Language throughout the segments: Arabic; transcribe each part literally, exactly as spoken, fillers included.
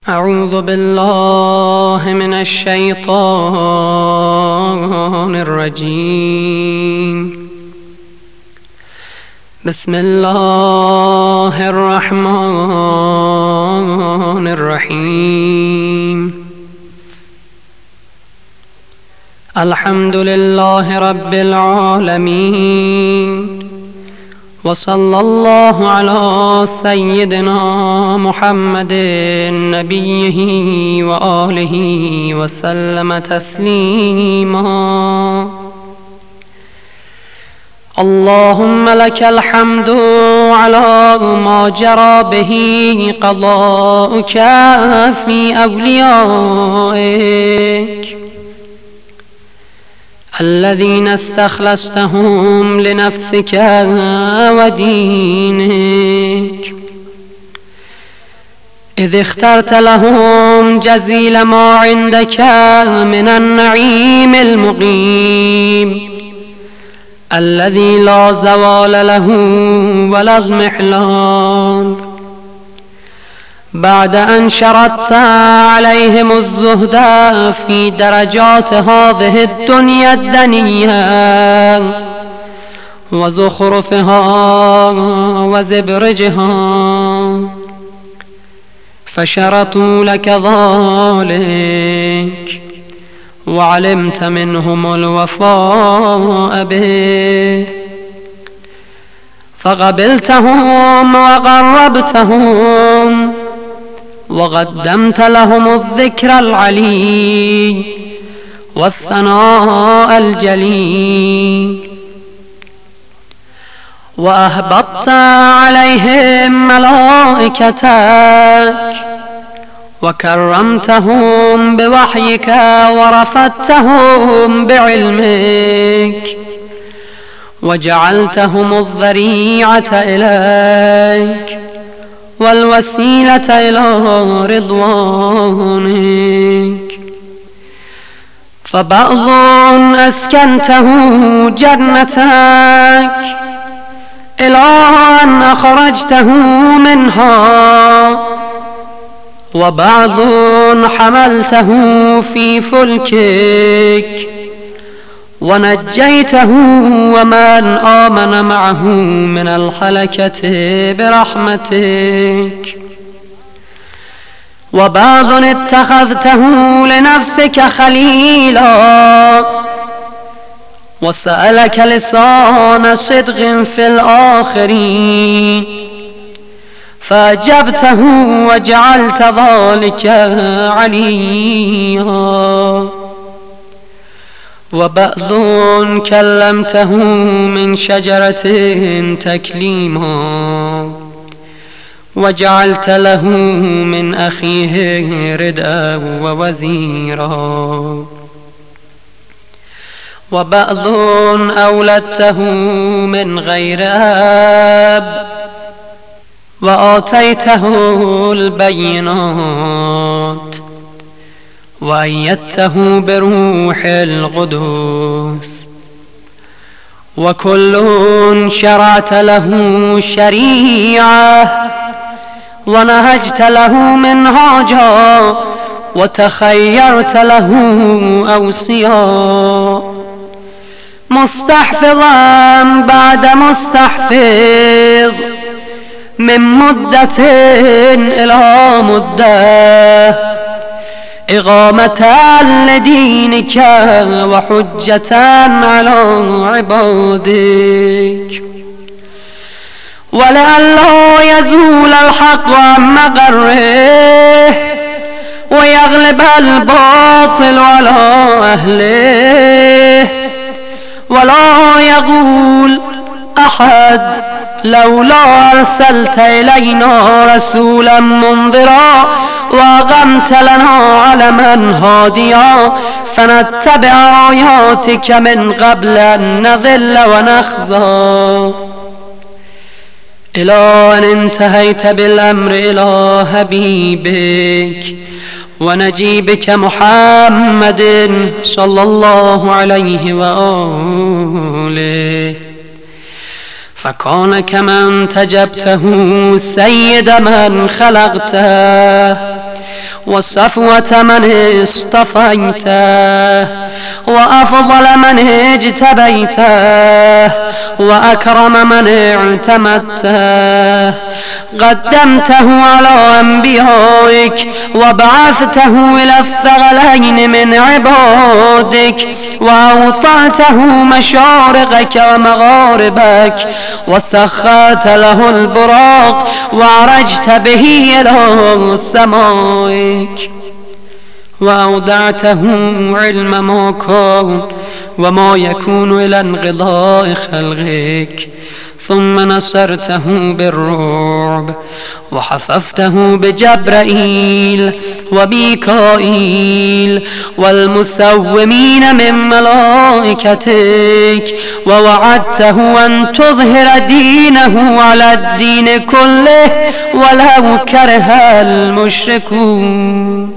أعوذ بالله من الشيطان الرجيم. بسم الله الرحمن الرحيم. الحمد لله رب العالمين، وصلى الله على سيدنا محمد نبيه وآله وسلم تسليما. اللهم لك الحمد على ما جرى به قضاؤك في أوليائك الذين استخلصتهم لنفسك ودينك، إذ اخترت لهم جزيل ما عندك من النعيم المقيم الذي لا زوال له ولا اضمحلال، بعد أن شرطت عليهم الزهد في درجات هذه الدنيا الدنيا وزخرفها وزبرجها، فشرطوا لك ذلك وعلمت منهم الوفاء به، فقبلتهم وقربتهم وقدمت لهم الذكر العلي والثناء الجليل، وأهبطت عليهم ملائكتك وكرمتهم بوحيك ورفدتهم بعلمك وجعلتهم الذريعة إليك والوسيلة إلى رضوانك، فبعض أسكنته جنتك إلى أن أخرجته منها، وبعض حملته في فلكك ونجيته ومن آمن معه من الهلكة برحمتك، وبعض اتخذته لنفسك خليلا وسألك لسان صدق في الآخرين فأجبته وجعلت ذلك عليا، وبعض كلمته من شجرة تكليما وجعلت له من أخيه ردءا ووزيرا، وبعض أولدته من غير أب وآتيته البينات وأيدته بروح القدس، وكل شرعت له شريعة ونهجت له منهاجا وتخيرت له أوصياء، مستحفظا بعد مستحفظ من مدة إلى مدة، إقامة لدينك وحجة على عبادك، ولئلا يزول الحق عن مقره ويغلب الباطل على أهله، ولا يقول أحد لولا أرسلت إلينا رسولا منذرا وأقمت لنا علما هاديا فنتبع آياتك من قبل أن نضل ونخزى، إلى أن انتهيت بالأمر إلى حبيبك ونجيبك محمد صلى الله عليه وآله، فكان كما انتجبته سيد من خلقته وصفوة من اصطفيته وأفضل من اجتبيته وأكرم من اعتمدته قدمته على أنبيائك وبعثته إلى الثغلين من عبادك وأوطعته مشارقك ومغاربك وسخرت له البراق وعرجت به إلى سمائك وأودعته علم ما كان وما يكون إلى انقضاء خلقك ثم نصرته بالرعب وحففته بجبرائيل وميكائيل والمسومين من ملائكتك ووعدته أن تظهر دينه على الدين كله ولو كره المشركون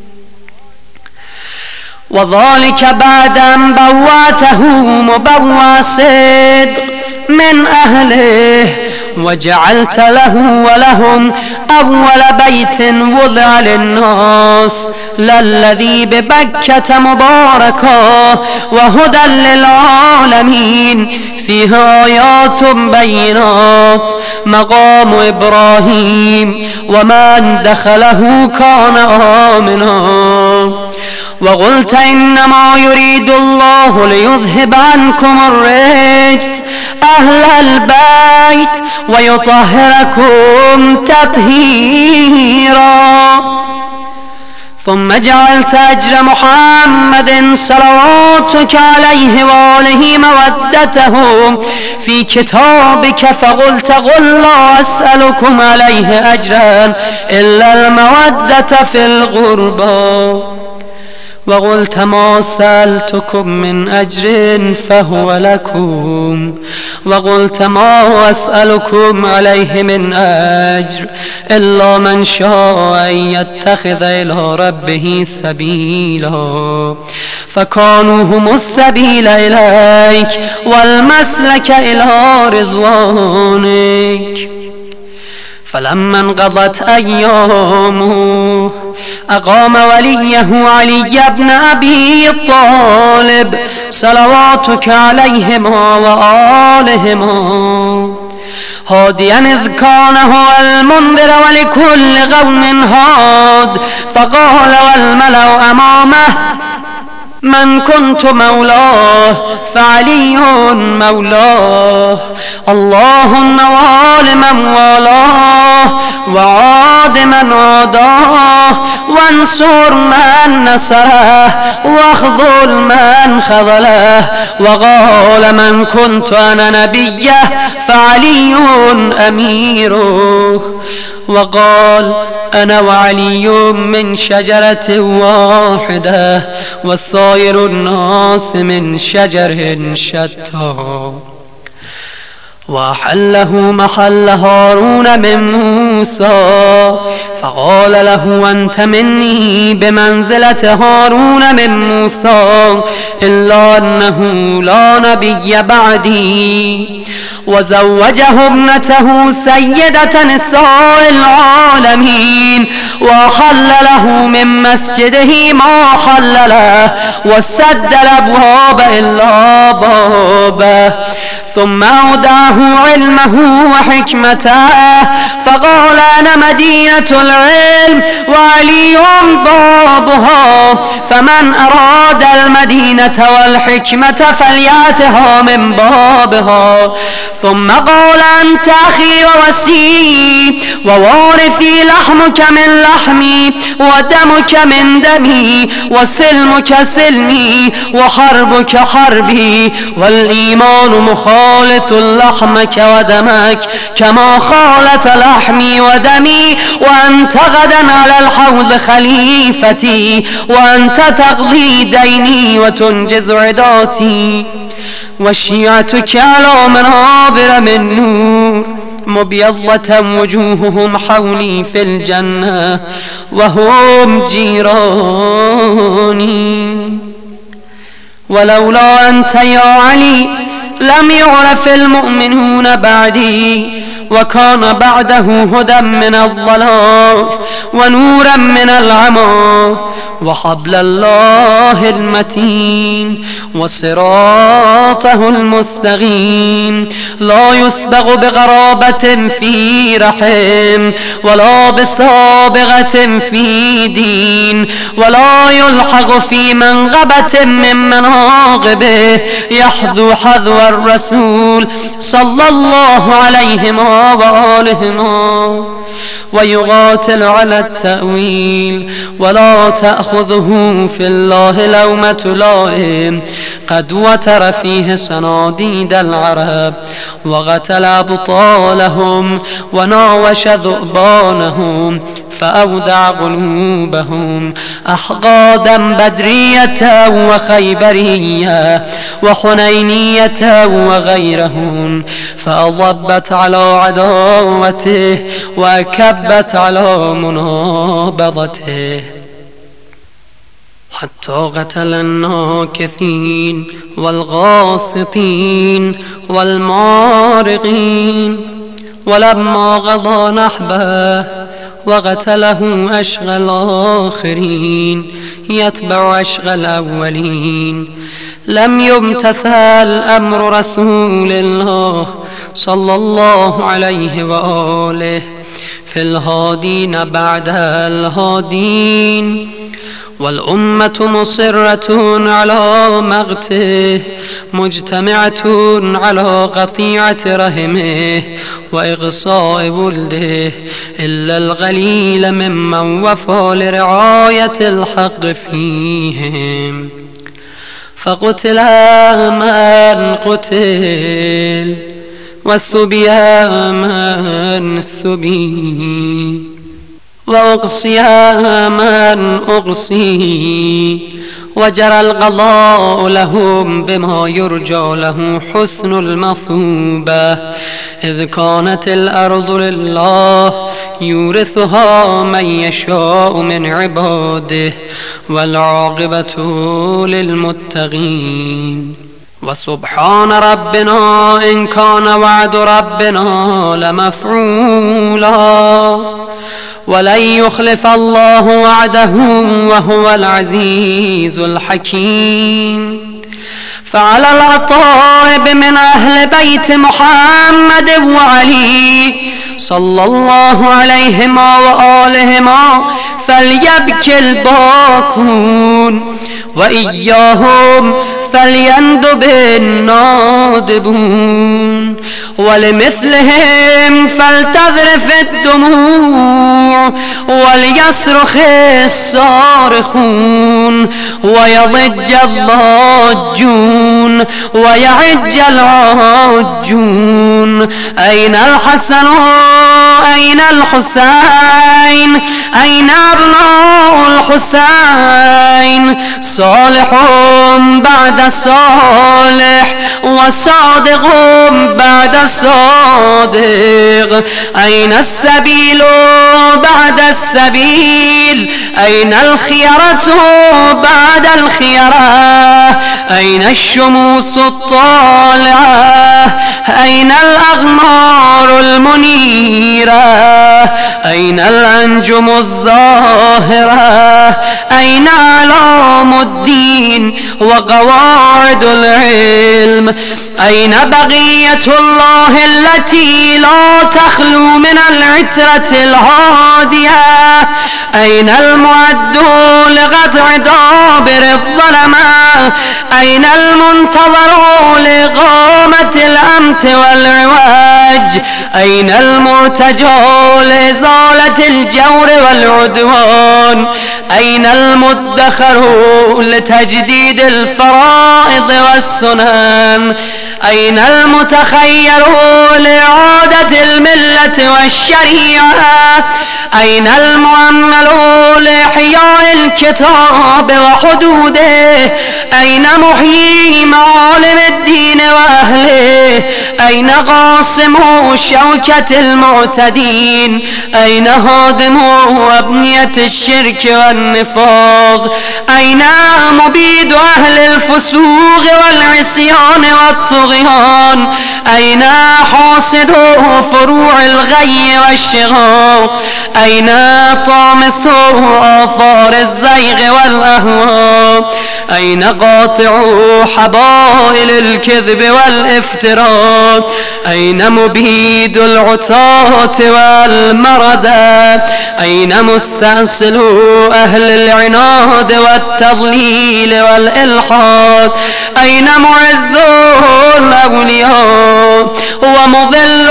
وذلك بعد أن بواته مبوى صدق من أهله وجعلت له ولهم أول بيت وضع للناس للذي ببكة مباركا وهدى للعالمين فيه آيات بينات مقام إبراهيم ومن دخله كان آمنا وقلت إنما يريد الله ليذهب عنكم الرجس أهل البيت ويطهركم تطهيرا ثم جعلت أجر محمد صلواتك عليه وآله مودته في كتابك فقلت قل لا أسألكم عليه أجرا إلا المودة في القربى وقلت ما سألتكم من أجر فهو لكم وقلت ما أسألكم عليه من أجر إلا من شاء أن يتخذ إلى ربه سبيلا فكانوا هم السبيل إليك والمسلك إلى رضوانك فلما انقضت أيامه أقام وليه علي بن أبي طالب صلواتك عليهما وآلهما هاديا إذ كان هو المنذر ولكل قوم هاد فقال والملأ أمامه من كنت مولاه فعلي مولاه اللهم وآل من والاه وعاد من عاداه وانصر من نصره واخذل من خذله وقال من كنت أنا نبيه فعلي أميره وقال أنا وعلي من شجرة واحدة والسائر الناس من شجر شتى وأحله محل هارون من موسى فقال له أنت مني بمنزلة هارون من موسى إلا أنه لا نبي بعدي وزوجه ابنته سيدة نساء العالمين وحل له من مسجده ما حل له وسد الأبواب إلا بابه ثم أودعه علمه وحكمته فقال أنا مدينة العلم وعلي بابها فمن أراد المدينة والحكمة فليأتها من بابها ثم قال أنت أخي ووسيي ووارثي لحمك من لحمي ودمك من دمي وسلمك سلمي وحربك حربي والإيمان مخالط لحمك ودمك كما خالط لحمي ودمي وأنت غدا على الحوض خليفتي وأنت تقضي ديني وتنجز عداتي وشيعتك على منابر من نور مبيضة وجوههم حولي في الجنة وهم جيراني ولولا أنت يا علي لم يعرف المؤمنون بعدي وكان بعده هدى من الضلال ونورا من العمى وحبل الله المتين وصراطه المستقيم لا يسبغ بغرابة في رحم ولا بسابغة في دين ولا يلحق في منغبة من مناقبه يحذو حذو الرسول صلى الله عليه وآله ويقاتل على التأويل ولا تأخذه في الله لومة لائم قد وتر فيه صناديد العرب وقتل أبطالهم وناوش ذؤبانهم فأودع قلوبهم أحقادا بدرية وخيبرية وحنينية وغيرهم فأضبت على عداوته وأكبت على منابضته حتى قتل الناكثين والغاصطين والمارقين ولما قضى نحبه وقتله أشغى الآخرين يتبع أشغى الأولين لم يمتثل أمر رسول الله صلى الله عليه وآله في الهادين بعد الهادين والأمة مصرة على مقته مجتمعة على قطيعة رحمه وإغصاء ولده إلا القليل ممن وفى لرعاية الحق فيهم فقتل من قتل والسبي من سبي وأقصي من أقصي وجرى القضاء لهم بما يرجى له حسن المثوبة إذ كانت الأرض لله يورثها من يشاء من عباده والعاقبة للمتقين وسبحان ربنا إن كان وعد ربنا لمفعولا ولن يخلف الله وعده وهو العزيز الحكيم فعلى الأطائب من أهل بيت محمد وعلي صلى الله عليهما وآلهما فليبكي الباكون وإياهم فليندب النادبون ولمثلهم فلتذرف الدموع وليصرخ الصارخون ويضج الضاجون ويعج العاجون أين الحسن أين الحسين أين أبناء الحسين صالح بعد صالح وصادق بعد صادق أين السبيل بعد السبيل أين الخيرة بعد الخيرة أين الشموس الطالعة أين الأغمار المنيرة أين الأنجم الظاهرة أين علام الدين وقواعد العلم أين بقية الله التي لا تخلو من العترة الهادية أين المعد لقطع دابر الظلمة أين المنتظر لإقامة الأمت والعواج أين المرتجى لإزالة الجور والعدوان أين المدخر لتجديد الفرائض والسنن أين المتخير لإعادة الملة والشريعة أين المؤمل لإحياء الكتاب وحدوده أين محيي معالم الدين وأهله أين قاسم شوكة المعتدين؟ أين هادم أبنية الشرك والنفاق؟ أين مبيد أهل الفسوق والعصيان والطغيان؟ أين حاصد فروع الغي والشقاق؟ أين طامس آثار الزيغ والأهواء؟ أين قاطع حبائل الكذب والافتراء؟ أين مبيد العتاة والمردى؟ أين مستأصل أهل العناد والتضليل والإلحاد؟ أين معز الأولياء ومضل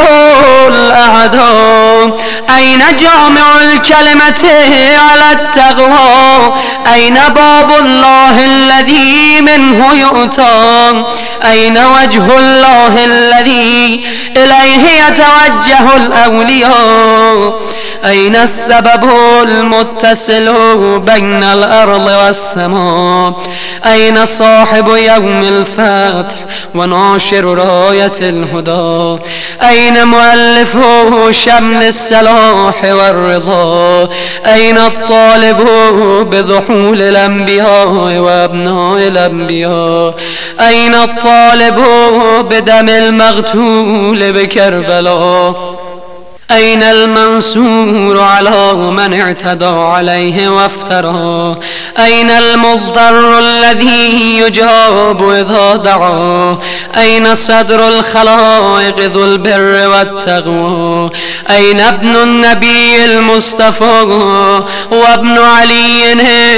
الأعداء؟ أين جامع الكلمة على التقوى؟ أين باب الله الذي منه يؤتى؟ أين وجه الله الذي إليه يتوجه الأولياء؟ أين السبب المتصل بين الأرض والسماء؟ أين صاحب يوم الفتح وناشر راية الهدى؟ أين مؤلف شمل الصلاح والرضا؟ أين الطالب بضحول الأنبياء وأبناء الأنبياء؟ أين الطالب بدم المغتول بكربلاء؟ أين المنصور على من اعتدى عليه وافترى؟ أين المضطر الذي يجاب إذا دعاه؟ أين صدر الخلائق ذو البر والتقوى؟ أين ابن النبي المصطفى وابن علي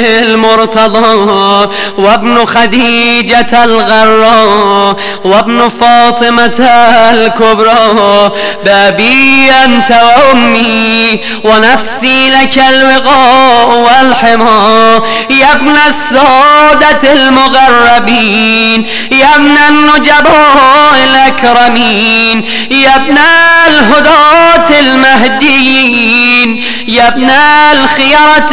المرتضى وابن خديجة الغراء وابن فاطمة الكبرى؟ بأبي أنت وأمي ونفسي لك الوقاء والحمى، يا ابن السادة المغربين، يا ابن النجباء الأكرمين، يا ابن الهداة المهديين، يا ابن الخيرة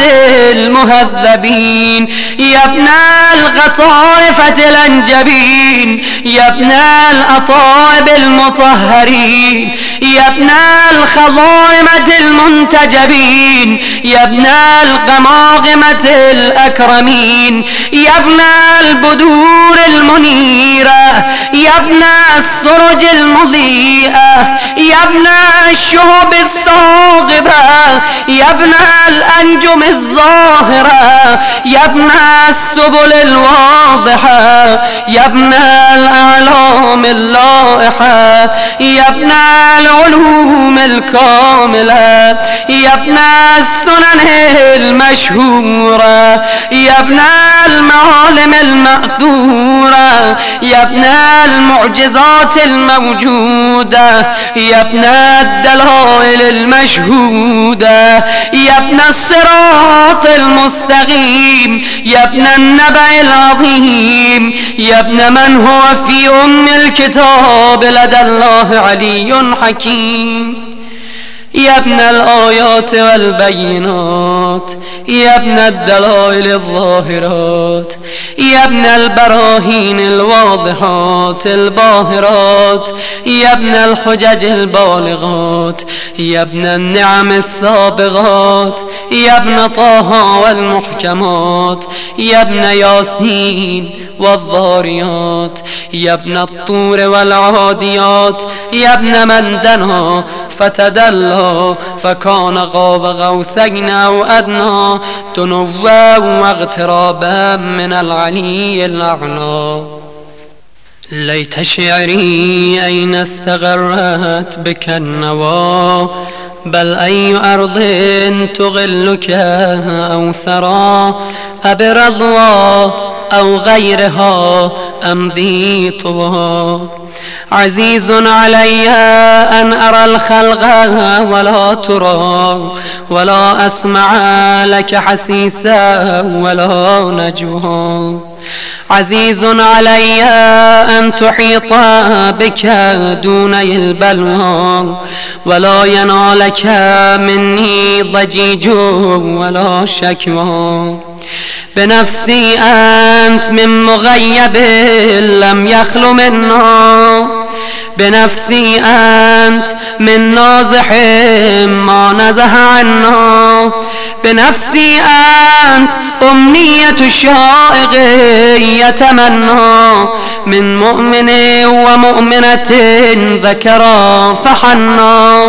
المهذبين، يا ابن القطائفة الأنجبين، يا ابن الأطائب المطهرين، يا ابن الخضائمة المنتجبين، يا ابن القماقمة الأكرمين، يا ابن البدور المنيرة، يا ابن السرج المضيئة، يا ابن الشهب الثاقبة، يا ابن الأنجم الظاهرة، يا ابن السبل الواضحة، يا ابن الأعلام اللائحة، يا ابن العلوم الكاملة، يا ابن السنن المشهورة، يا ابن المعالم المأثورة، يا ابن المعجزات الموجودة، يا ابن الدلائل المشهودة، يا ابن الصراط المستقيم، يا ابن النبأ العظيم، يا ابن من هو في أم الكتاب لدى الله علي حكيم، يا ابن الآيات والبينات، يا ابن الدلائل الظاهرات، يا ابن البراهين الواضحات الباهرات، يا ابن الحجج البالغات، يا ابن النعم السابغات، يا ابن طه والمحكمات، يا ابن ياسين والضاريات، يا ابن الطور والعاديات، يا ابن من دنا فتدلى فكان قاب قوسين أو أدنى تنوى واغترابا من العلي الأعلى. ليت شعري أين استغرت بك النوى، بل أي أرض تغلك أو ثرى، أبرضوى أو غيرها أمضي طوى. عزيز علي أن أرى الخلق ولا ترى، ولا أسمع لك حسيسا ولا نجوى. عزيز علي أن تحيط بك دوني البلوى، ولا ينالك مني ضجيج ولا شكوى. بنفسي أنت من مغيب لم يخل منا، بنفسي أنت من نازح ما نزه عنا، بنفسي أنت أمنية الشائق يتمنى، من مؤمن ومؤمنة ذكرا فحنا،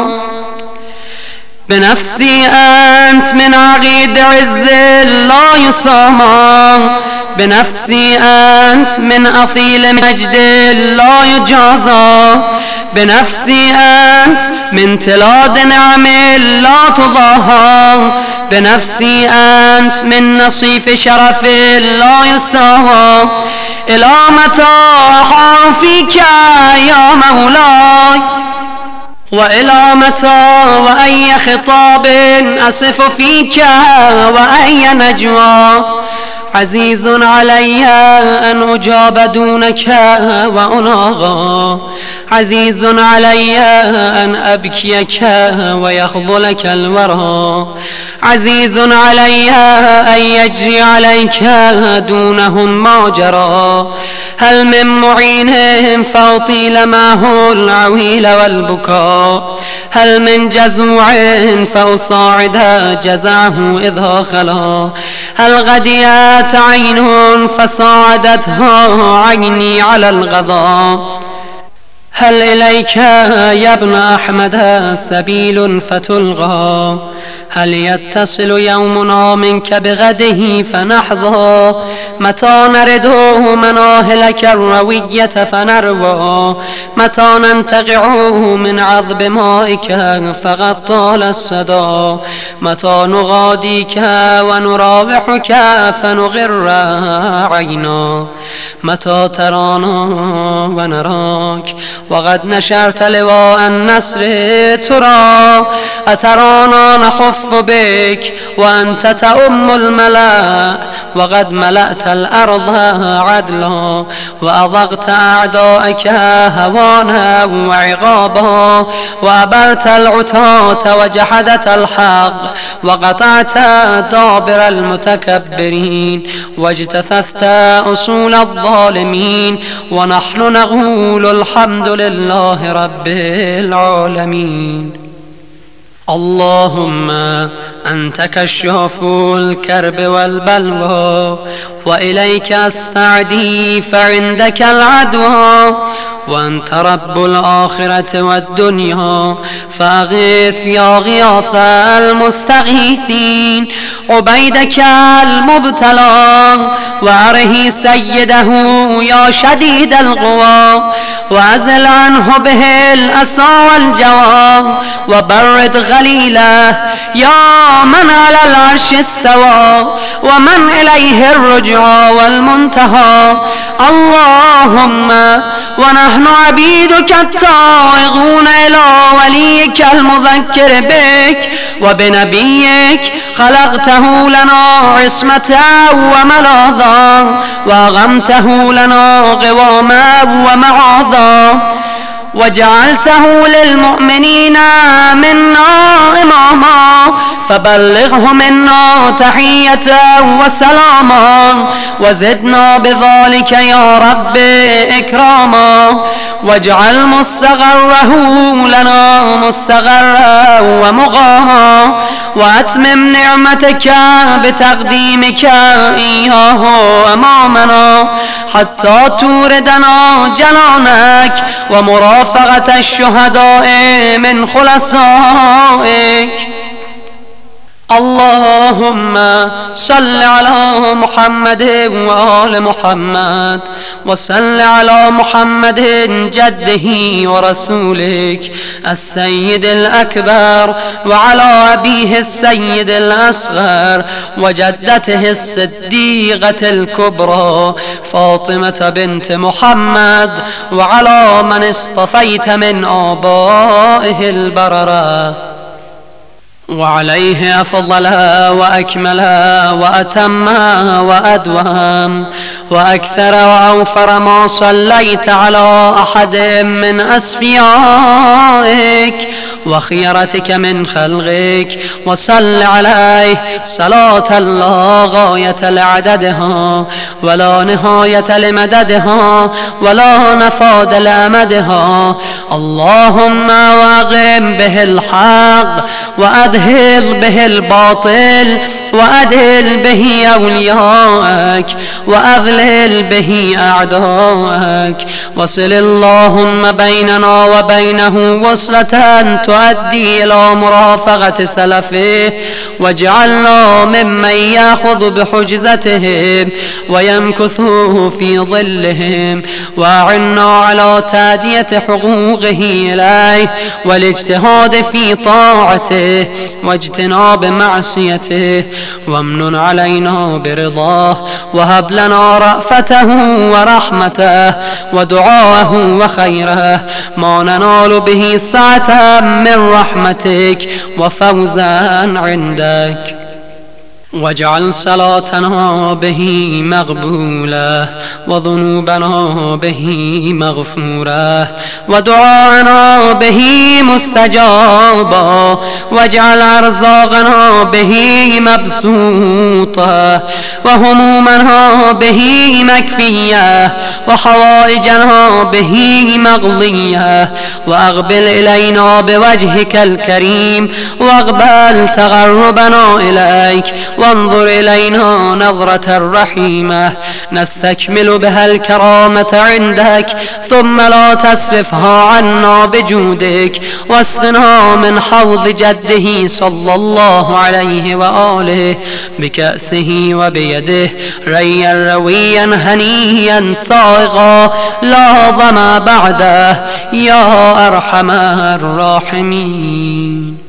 بنفسي أنت من عقيد عز لا يسامى، بنفسي أنت من أصيل مجد لا يجازى، بنفسي أنت من تلاد نعم لا تضاهى، بنفسي أنت من نصيف شرف لا يستهى. إلى متى أحار فيك يا مولاي، وإلى متى وأي خطاب أصف فيك وأي نجوى، عزيز علي أن أجاب دونك وأناغى، عزيز علي أن أبكيك ويخذلك الورى، عزيز علي أن يجري عليك دونهم ما جرى، هل من معين فأطيل معه العويل والبكاء، هل من جزوع فأصاعد جزعه إذا خلا، هل غديت عين فصاعدتها عيني على الغضا، هل إليك يا ابن أحمد سبيل فتلغى، هل يتصل يومنا منك بغده فنحظى، متى نرد مناهلك الروية فنروى، متى ننتقع من عذب مائك فقد طال الصدى، متى نغاديك ونراوحك فنغر عينا، متى ترانا ونراك وقد نشرت لواء النصر ترى، أترانا نخف بك وأنت تؤم الملا، وقد ملأت الأرض عدلا وأضغت أعدائك هوانا وعقابا، وأبرت العتاة وجحدت الحق، وقطعت دابر المتكبرين، واجتثثت أصول الظالمين، ونحن نقول الحمد لله رب العالمين. اللهم أنت كشاف الكرب والبلوى، وإليك السعدي فعندك العدوى، وأنت رب الآخرة والدنيا فأغيث يا غياث المستغيثين عبيدك المبتلى، وأره سيده يا شديد القوى، وأزل عنه به الأسى والجوى، وبرد غليله يا من على العرش استوى، ومن إليه الرجوع والمنتهى. اللهم ونحن عبيدك التائهون إلى وليك المذكر بك وبنبيك، خلقته لنا عصمة وملاذا، وأغمته لنا قواما ومعاذا، وجعلته للمؤمنين منا إماما، فبلغه منا تحية وسلاما، وزدنا بذلك يا رب إكراما، واجعل مستغره لنا مستغرا ومقاما، وأتمم نعمتك بتقديمك إياه أمامنا، حتى توردنا جنانك ومرافقة الشهداء من خلصائك. اللهم صل على محمد وآل محمد، وصل على محمد جده ورسولك السيد الأكبر، وعلى أبيه السيد الأصغر، وجدته الصديقة الكبرى فاطمة بنت محمد، وعلى من اصطفيت من آبائه البررة. وعليه أفضل وأكمل وأتم وأدوم وأكثر وأوفر ما صليت على أحد من أسفيائك وخيرتك من خلقك، وصل عليه صلاة لا غاية لعددها ولا نهاية لمددها ولا نفاد لأمدها. اللهم واقم به الحق وأذهل به الباطل وأذل به أولياءك وأذلل به أعداءك، وصل اللهم بيننا وبينه وصلة تؤدي إلى مرافقة سلفه، واجعلنا ممن يأخذ بحجزتهم ويمكث في ظلهم، وأعنا على تأدية حقوقه إليه والاجتهاد في طاعته واجتناب معصيته، وامنن علينا برضاه، وهب لنا رأفته ورحمته ودعاءه وخيره ما ننال به سعة من رحمتك وفوزا عندك. واجعل صلاتنا به مقبولة وذنوبنا به مغفورة ودعاءنا به مستجابة، واجعل أرزاقنا به مبسوطة وهمومنا به مكفية وحوائجنا به مقضية، وأقبل إلينا بوجهك الكريم واقبل تقربنا إليك، وانظر إلينا نظرة رحيمة نستكمل بها الكرامة عندك، ثم لا تصرفها عنا بجودك، واسقنا من حوض جده صلى الله عليه وآله بكأسه وبيده ريا رويا هنيا صائغا لا ظما بعده يا أرحم الراحمين.